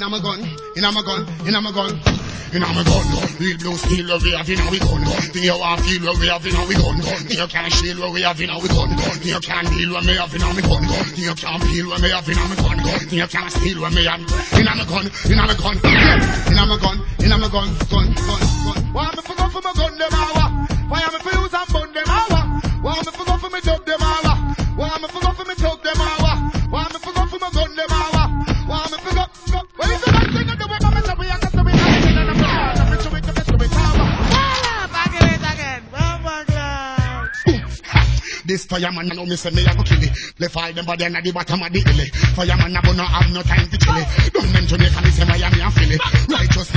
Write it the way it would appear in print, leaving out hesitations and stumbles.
in my gun, in my gun, in my gun. In my gun, real blue steel where we have in our gun. You want feel where we have in our gun. You can't shield where we have in our gun. You can't deal where we have in our gun. You can't peel where we have in our gun. You can't steal where we have in our gun. In our gun, in our gun, in our gun, gun. Why am I for go for my gun them hour? Why am I for use and bun them hour? Why am I for go for me dub them hour? Why am I for go for me tug them hour? Why am I for go for my gun them hour? Why am I for go? Well, it's the right thing to do with my mental. We are going to be having it. This fireman, I know me say me a go kill it. Left all them body under the bottom of the hill. Fireman, I no have no time to chill it. Don't them to make a me say Miami and Philly. Righteous